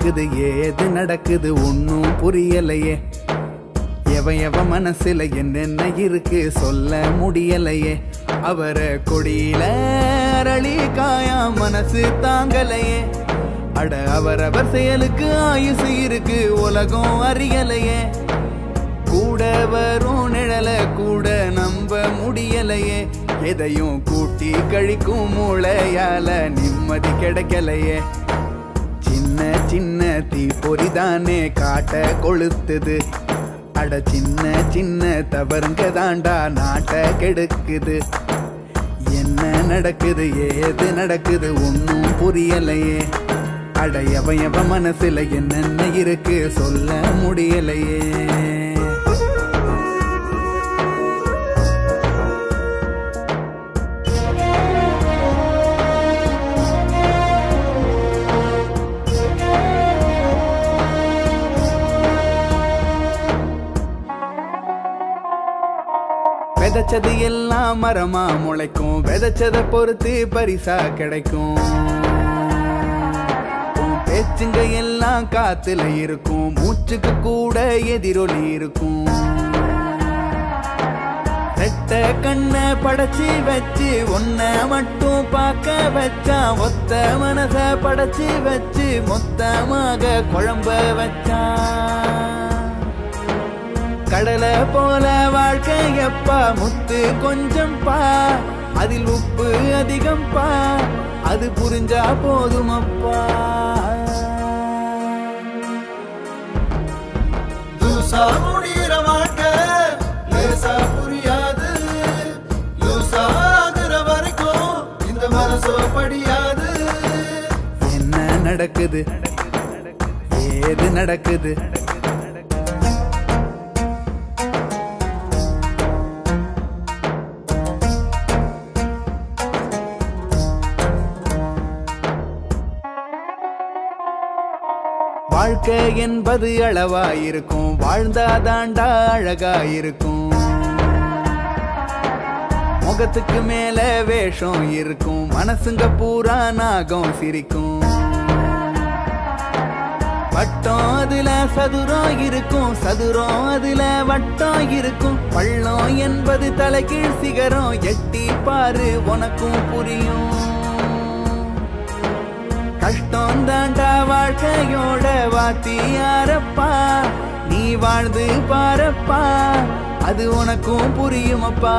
நடக்குது ஏது நடக்குது ஒன்னும் புரியலையே. எவ மனசுல என்னென்ன இருக்கு சொல்ல முடியலையே. அவர கொடியில அரளி காயா மனசு தாங்கலையே. அட அவரவர் செயலுக்கு ஆயுசு இருக்கு உலகம் அறியலையே. கூட வரும் நிழல கூட நம்ப முடியலையே. எதையும் கூட்டி கழிக்கும் மூளையால நிம்மதி கிடைக்கலையே. சின்ன சின்ன தீப்பொறிதானே காட்ட கொளுத்துது. அட சின்ன சின்ன தவறுங்க தாண்டா நாட்ட கெடுக்குது. என்ன நடக்குது ஏது நடக்குது ஒன்னும் புரியலையே. அட எவ மனசுல என்னென்ன இருக்கு சொல்ல முடியலையே. விதைச்சது எல்லாம் மரமா முளைக்கும். விதைச்சதை பொறுத்து பரிசா கிடைக்கும். பேச்சுங்க எல்லாம் காத்துல இருக்கும். மூச்சுக்கு கூட எதிரொலி இருக்கும். ரெட்ட கண்ண படைச்சி வச்சு ஒன்ன மட்டும் பார்க்க வச்சா. ஒத்த மனச படைச்சி வச்சு மொத்தமாக குழம்ப வச்சா. கடலை போல வாழ்க்கையப்பா முத்து கொஞ்சம் பா. அதில் உப்பு அதிகம் பா. அது புரிஞ்சா போதுமப்பா. லூசா முடிகிற வாழ்க்கை லேசா புரியாது. லூசா ஆகுற வரைக்கும் இந்த மனசோ படியாது. என்ன நடக்குது ஏது நடக்குது. வாழ்க்கை என்பது அளவாயிருக்கும். வாழ்ந்தாதாண்டா அழகாயிருக்கும். முகத்துக்கு மேல வேஷம் இருக்கும். மனசுங்க பூரா நாகம் சிரிக்கும். வட்டம் அதுல சதுரம் இருக்கும். சதுரம் அதுல வட்டம் இருக்கும். பள்ளம் என்பது தலைகீழ் சிகரம். எட்டி பாரு உனக்கும் புரியும். கஷ்டம் தாண்டா வாழ்க்கையோட வாத்தியாரப்பா. நீ வாழ்ந்து பாரப்பா அது உனக்கும் புரியுமப்பா.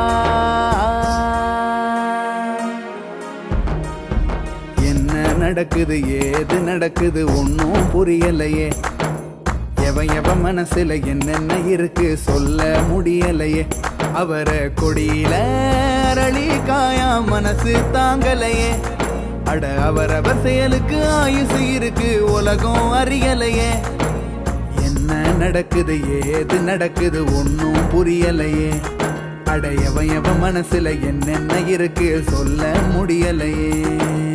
என்ன நடக்குது ஏது நடக்குது ஒன்னும் புரியலையே. எவ மனசுல என்னென்ன இருக்கு சொல்ல முடியலையே. அவர கொடியில அரளி காயா மனசு தாங்கலையே. அட அவரவர் செயலுக்கு ஆயுசு இருக்கு உலகம் அறியலையே. என்ன நடக்குது ஏது நடக்குது ஒன்னும் புரியலையே. அட எவ மனசுல என்னென்ன இருக்கு சொல்ல முடியலையே.